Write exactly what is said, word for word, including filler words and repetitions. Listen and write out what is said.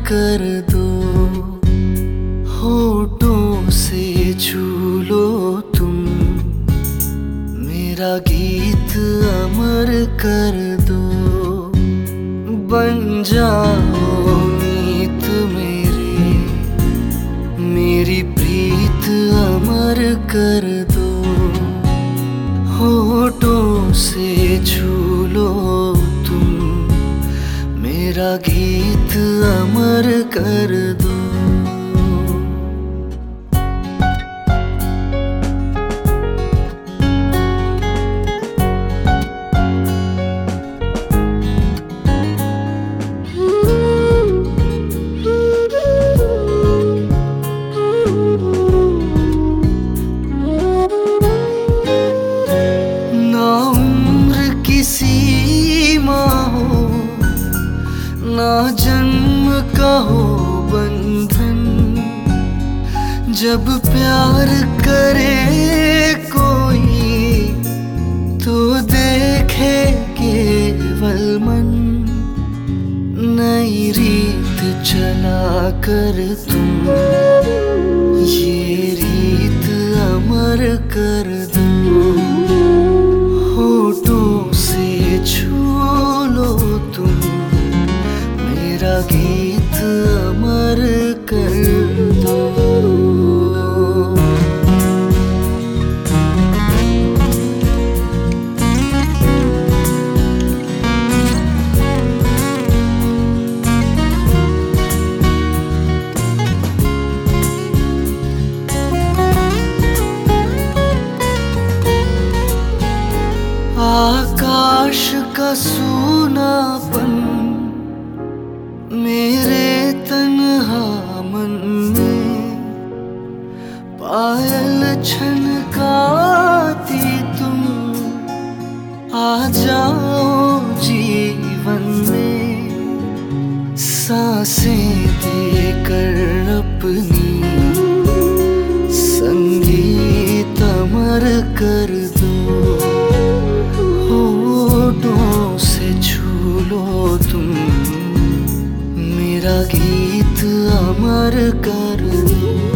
कर दो, होठों से छू लो तुम, मेरा गीत अमर कर दो। बन जाओ मीत मेरे, मेरी प्रीत अमर कर दो, होठों से छू लो तुम, मेरा गीत अमर कर दो। सीमा हो ना जन्म का हो बंधन, जब प्यार करे कोई तो देखे केवल मन। नई रीत चला कर तुम, ये रीत अमर कर दो, होठों से छू लो तुम, मेरा गीत अमर कर दो। आकाश का सूनापन मेरे तन्हा मन में, पायल छनकाती तुम, आ जाओ जीवन में, सांसें देकर अपनी संगीत अमर कर दो, होठों से छू लो तुम, मेरा गीत अमर कर दो।